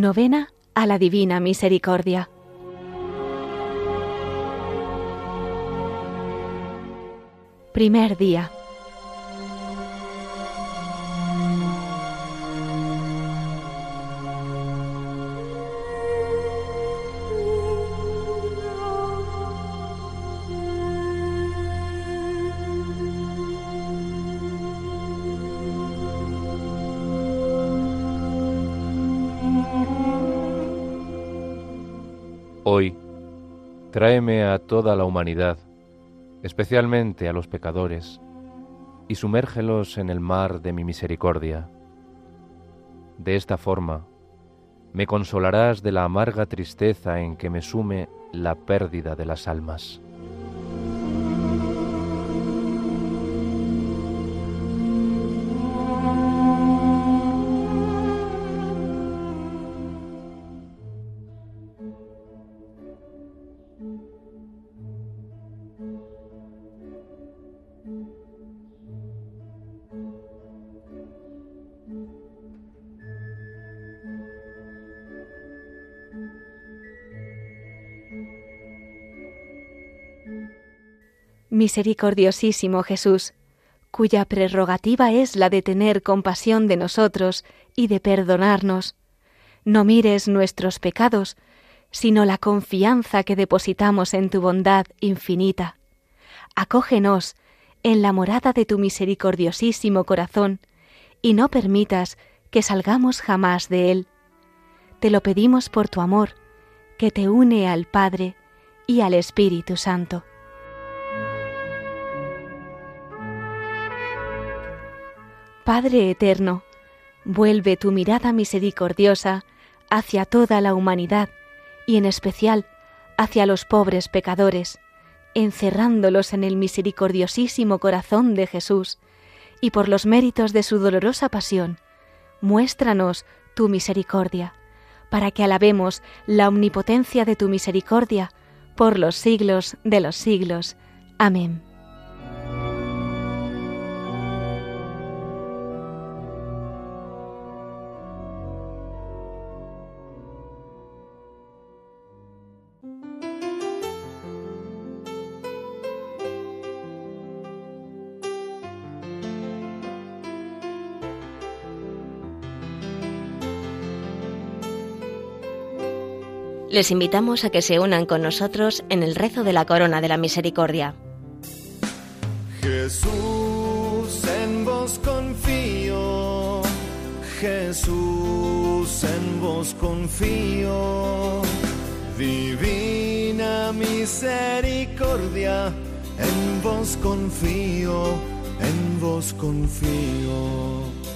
Novena a la Divina Misericordia. Primer día. Hoy, tráeme a toda la humanidad, especialmente a los pecadores, y sumérgelos en el mar de mi misericordia. De esta forma, me consolarás de la amarga tristeza en que me sume la pérdida de las almas. Misericordiosísimo Jesús, cuya prerrogativa es la de tener compasión de nosotros y de perdonarnos, no mires nuestros pecados, sino la confianza que depositamos en tu bondad infinita. Acógenos en la morada de tu misericordiosísimo corazón y no permitas que salgamos jamás de él. Te lo pedimos por tu amor, que te une al Padre y al Espíritu Santo. Padre eterno, vuelve tu mirada misericordiosa hacia toda la humanidad y en especial hacia los pobres pecadores, encerrándolos en el misericordiosísimo corazón de Jesús, y por los méritos de su dolorosa pasión, muéstranos tu misericordia, para que alabemos la omnipotencia de tu misericordia por los siglos de los siglos. Amén. Les invitamos a que se unan con nosotros en el rezo de la Corona de la Misericordia. Jesús, en vos confío, Jesús, en vos confío, divina misericordia, en vos confío, en vos confío.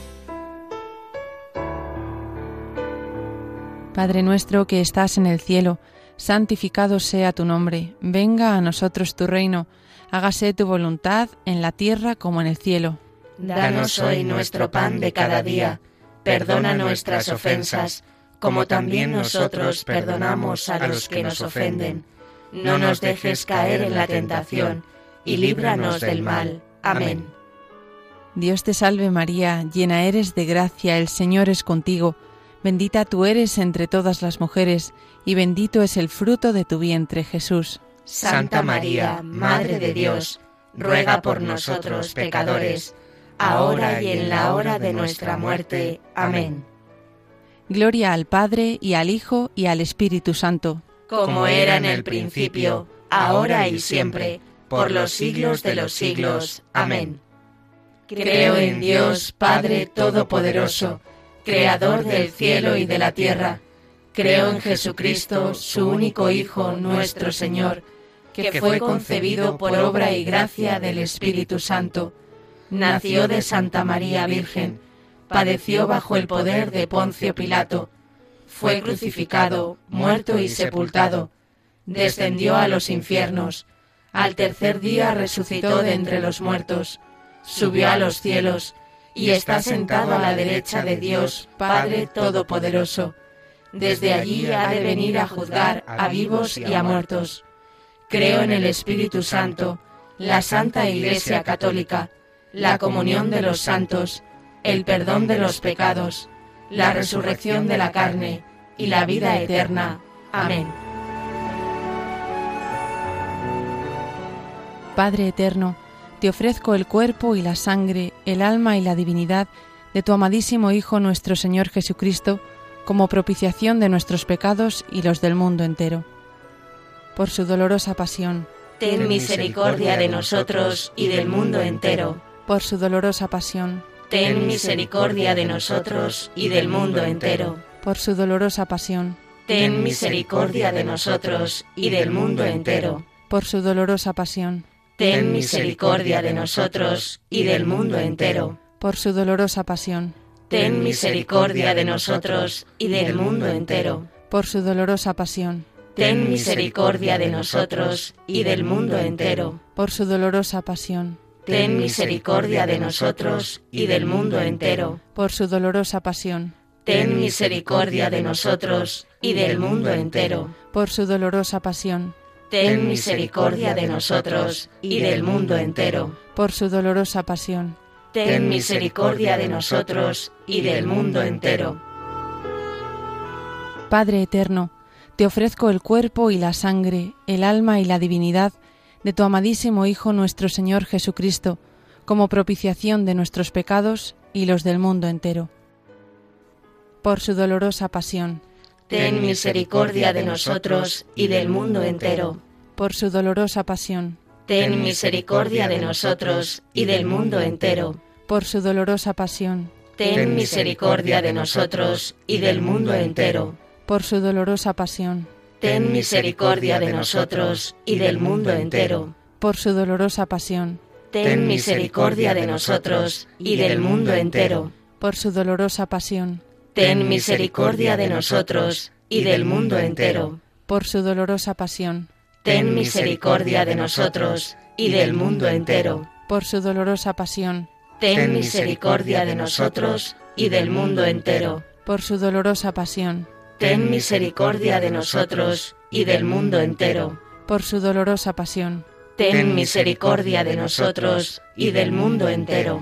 Padre nuestro que estás en el cielo, santificado sea tu nombre, venga a nosotros tu reino, hágase tu voluntad en la tierra como en el cielo. Danos hoy nuestro pan de cada día, perdona nuestras ofensas, como también nosotros perdonamos a los que nos ofenden. No nos dejes caer en la tentación, y líbranos del mal. Amén. Dios te salve María, llena eres de gracia, el Señor es contigo. Bendita tú eres entre todas las mujeres, y bendito es el fruto de tu vientre, Jesús. Santa María, Madre de Dios, ruega por nosotros pecadores, ahora y en la hora de nuestra muerte. Amén. Gloria al Padre, y al Hijo, y al Espíritu Santo. Como era en el principio, ahora y siempre, por los siglos de los siglos. Amén. Creo en Dios, Padre Todopoderoso, Creador del cielo y de la tierra. Creo en Jesucristo, su único Hijo, nuestro Señor, que fue concebido por obra y gracia del Espíritu Santo. Nació de Santa María Virgen, padeció bajo el poder de Poncio Pilato, fue crucificado, muerto y sepultado, descendió a los infiernos, al tercer día resucitó de entre los muertos, subió a los cielos, y está sentado a la derecha de Dios, Padre Todopoderoso. Desde allí ha de venir a juzgar a vivos y a muertos. Creo en el Espíritu Santo, la Santa Iglesia Católica, la comunión de los santos, el perdón de los pecados, la resurrección de la carne, y la vida eterna. Amén. Padre eterno, te ofrezco el cuerpo y la sangre, el alma y la divinidad de tu amadísimo Hijo nuestro Señor Jesucristo, como propiciación de nuestros pecados y los del mundo entero. Por su dolorosa pasión, ten misericordia de nosotros y del mundo entero. Por su dolorosa pasión, ten misericordia de nosotros y del mundo entero. Por su dolorosa pasión, ten misericordia de nosotros y del mundo entero. Por su dolorosa pasión, ten misericordia de nosotros y del mundo entero. Por su dolorosa pasión, ten misericordia de nosotros y del mundo entero. Por su dolorosa pasión, ten misericordia de nosotros y del mundo entero. Por su dolorosa pasión, ten misericordia de nosotros y del mundo entero. Por su dolorosa pasión, ten misericordia de nosotros y del mundo entero. Por su dolorosa pasión, ten misericordia de nosotros y del mundo entero. Por su dolorosa pasión, ten misericordia de nosotros y del mundo entero. Padre eterno, te ofrezco el cuerpo y la sangre, el alma y la divinidad de tu amadísimo Hijo nuestro Señor Jesucristo, como propiciación de nuestros pecados y los del mundo entero. Por su dolorosa pasión, ten misericordia de nosotros y del mundo entero. Por su dolorosa pasión, ten misericordia de nosotros y del mundo entero. Por su dolorosa pasión, ten misericordia de nosotros y del mundo entero. Por su dolorosa pasión, ten misericordia de nosotros y del mundo entero. Por su dolorosa pasión, ten misericordia de nosotros y del mundo entero. Por su dolorosa pasión, ten misericordia de nosotros y del mundo entero. Por su dolorosa pasión, ten misericordia de nosotros y del mundo entero. Por su dolorosa pasión, ten misericordia de nosotros y del mundo entero. Por su dolorosa pasión, ten misericordia de nosotros y del mundo entero. Por su dolorosa pasión, ten misericordia de nosotros y del mundo entero.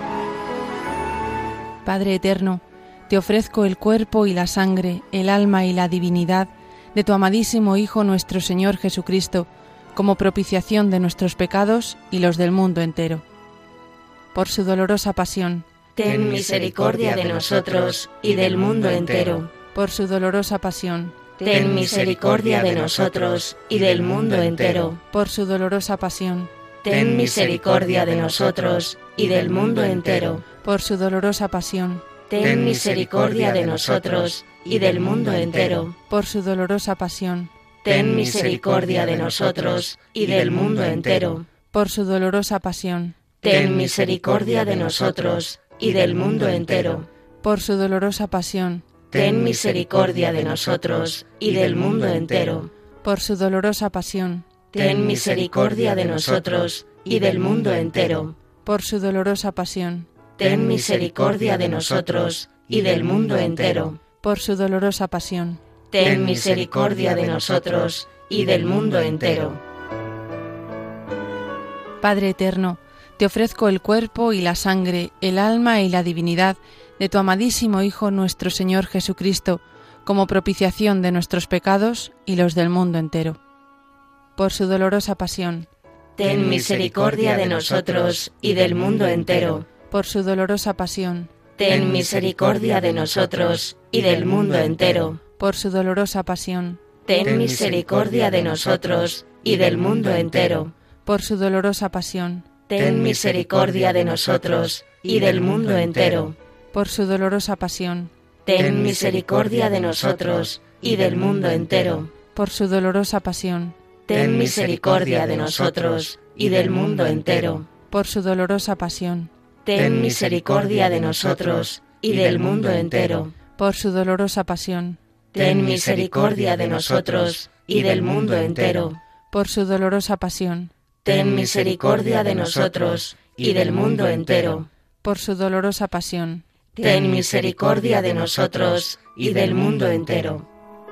Padre eterno, te ofrezco el cuerpo y la sangre, el alma y la divinidad de tu amadísimo Hijo nuestro Señor Jesucristo, como propiciación de nuestros pecados y los del mundo entero. Por su dolorosa pasión, ten misericordia de nosotros y del mundo entero. Por su dolorosa pasión, ten misericordia de nosotros y del mundo entero. Por su dolorosa pasión, ten misericordia de nosotros y del mundo entero. Por su dolorosa pasión, ten misericordia de nosotros y del mundo entero. Por su dolorosa pasión, ten misericordia de nosotros y del mundo entero. Por su dolorosa pasión, ten misericordia de nosotros y del mundo entero. Por su dolorosa pasión, ten misericordia de nosotros y del mundo entero. Por su dolorosa pasión, ten misericordia de nosotros y del mundo entero. Por su dolorosa pasión, ten misericordia de nosotros y del mundo entero. Por su dolorosa pasión, ten misericordia de nosotros y del mundo entero. Padre eterno, te ofrezco el cuerpo y la sangre, el alma y la divinidad de tu amadísimo Hijo nuestro Señor Jesucristo, como propiciación de nuestros pecados y los del mundo entero. Por su dolorosa pasión, ten misericordia de nosotros y del mundo entero. Por su dolorosa pasión, ten misericordia de nosotros y del mundo entero. Por su dolorosa pasión, ten misericordia de nosotros y del mundo entero. Por su dolorosa pasión, ten misericordia de nosotros y del mundo entero. Por su dolorosa pasión, ten misericordia de nosotros y del mundo entero. Por su dolorosa pasión, ten misericordia de nosotros y del mundo entero. Por su dolorosa pasión, ten misericordia de nosotros y del mundo entero. Por su dolorosa pasión, ten misericordia de nosotros y del mundo entero. Por su dolorosa pasión, ten misericordia de nosotros y del mundo entero. Por su dolorosa pasión, ten misericordia de nosotros y del mundo entero.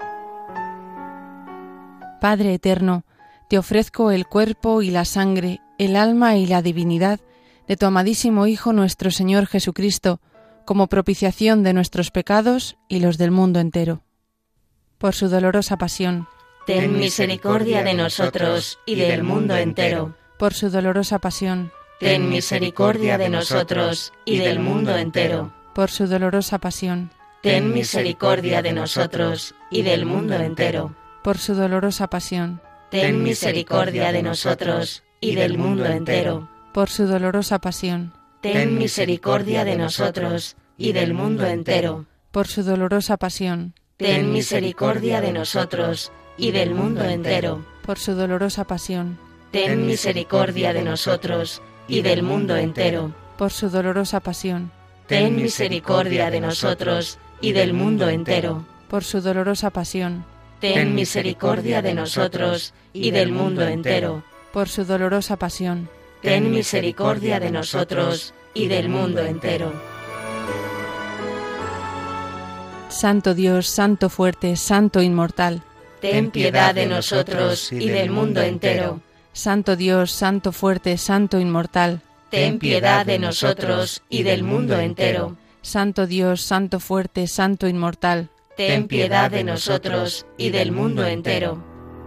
Padre eterno, te ofrezco el cuerpo y la sangre, el alma y la divinidad de tu amadísimo Hijo nuestro Señor Jesucristo, como propiciación de nuestros pecados y los del mundo entero. por su dolorosa pasión, ten misericordia de nosotros y del mundo entero. por su dolorosa pasión, Ten misericordia de nosotros y del mundo entero. por su dolorosa pasión, Ten misericordia de nosotros y del mundo entero. por su dolorosa pasión, Ten misericordia de nosotros y del mundo entero. por su dolorosa pasión, Ten misericordia de nosotros y del mundo entero. por su dolorosa pasión, Ten misericordia de nosotros y del mundo entero. por su dolorosa pasión, Ten misericordia de nosotros y del mundo entero. por su dolorosa pasión, Ten misericordia de nosotros y del mundo entero. por su dolorosa pasión, Ten misericordia de nosotros y del mundo entero. por su dolorosa pasión, Ten misericordia de nosotros y del mundo entero. Santo Dios, Santo fuerte, Santo inmortal, Ten piedad de nosotros y del mundo entero. Santo Dios, Santo fuerte, Santo inmortal, Ten piedad de nosotros y del mundo entero. Santo Dios, Santo fuerte, Santo inmortal, Ten piedad de nosotros y del mundo entero.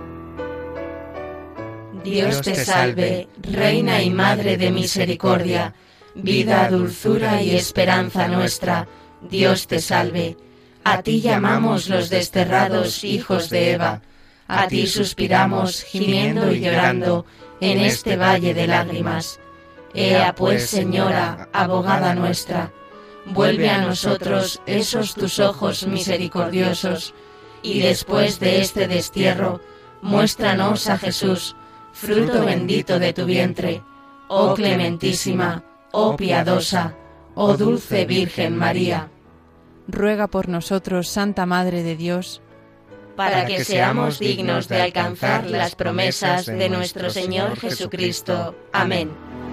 Dios te salve, Reina y Madre de misericordia, vida, dulzura y esperanza nuestra. Dios te salve. A ti llamamos los desterrados hijos de Eva. A ti suspiramos, gimiendo y llorando, en este valle de lágrimas. Ea pues, Señora, abogada nuestra, vuelve a nosotros esos tus ojos misericordiosos, y después de este destierro, muéstranos a Jesús, fruto bendito de tu vientre. Oh clementísima, oh piadosa, oh dulce Virgen María, ruega por nosotros, Santa Madre de Dios, para que seamos dignos de alcanzar las promesas de nuestro Señor Jesucristo. Amén.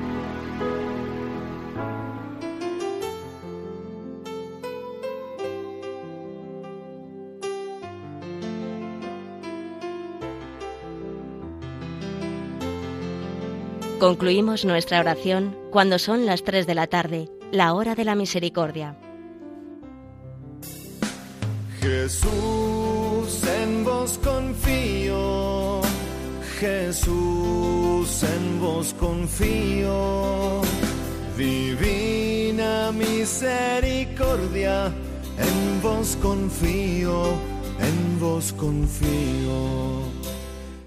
Concluimos nuestra oración cuando son las 3 de la tarde, la hora de la misericordia. Jesús, en vos confío, Jesús, en vos confío, divina misericordia, en vos confío, en vos confío.